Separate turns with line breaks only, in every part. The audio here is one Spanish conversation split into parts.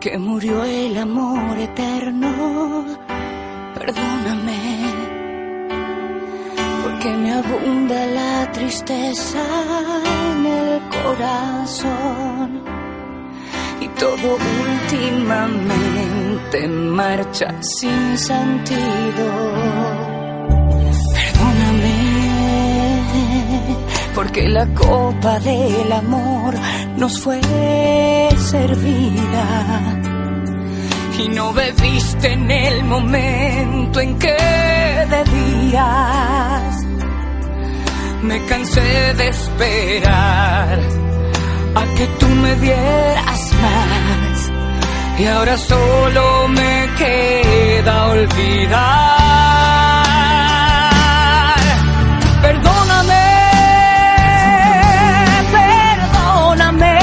que murió el amor eterno. Perdóname, porque me abunda la tristeza en el corazón y todo últimamente marcha sin sentido. Perdóname, porque la copa del amor nos fue servida y no bebiste en el momento en que debías. Me cansé de esperar a que tú me dieras más y ahora solo me queda olvidar. Perdóname, perdóname.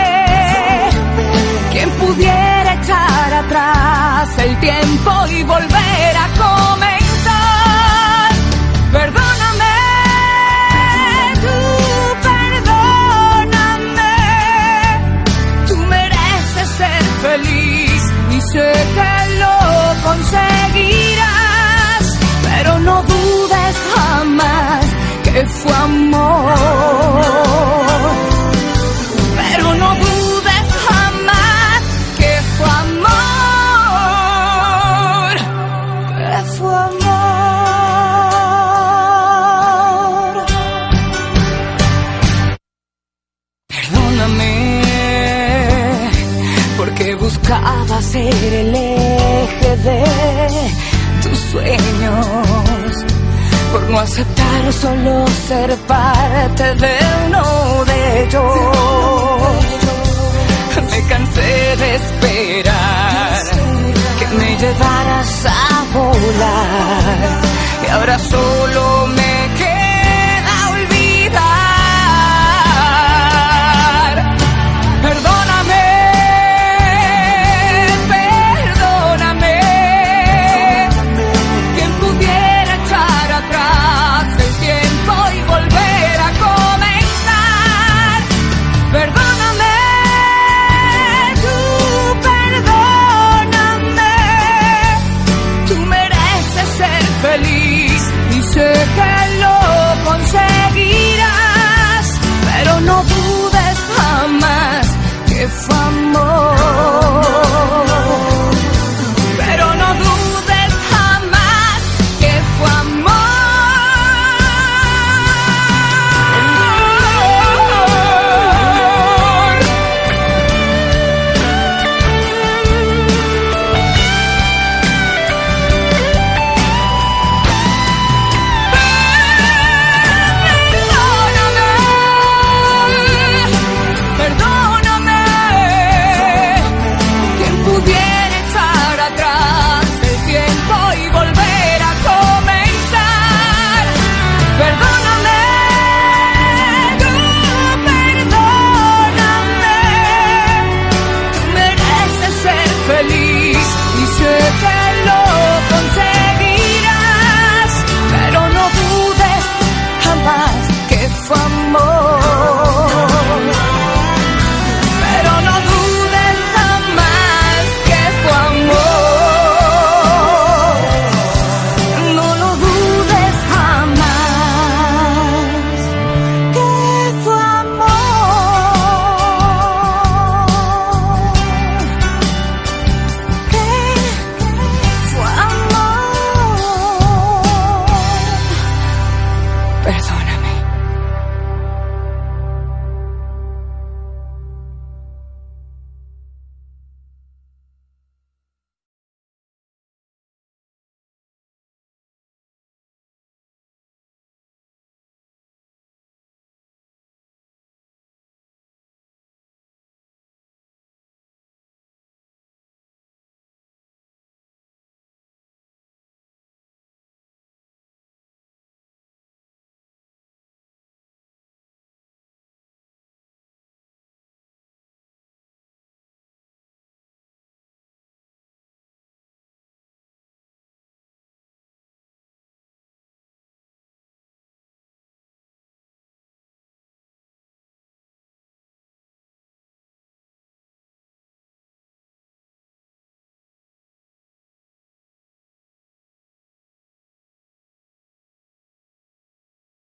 ¿Quién pudiera echar atrás el tiempo y volver a comenzar? Perdóname, tú perdóname. Tú mereces ser feliz y sé que lo conseguirás, pero no dudes jamás que fue amor. Pero no dudes jamás que fue amor, que fue amor. Perdóname, porque buscaba ser el eje de tus sueños, por no aceptar solo ser parte de uno de ellos. Me cansé de esperar que me llevaras a volar y ahora solo me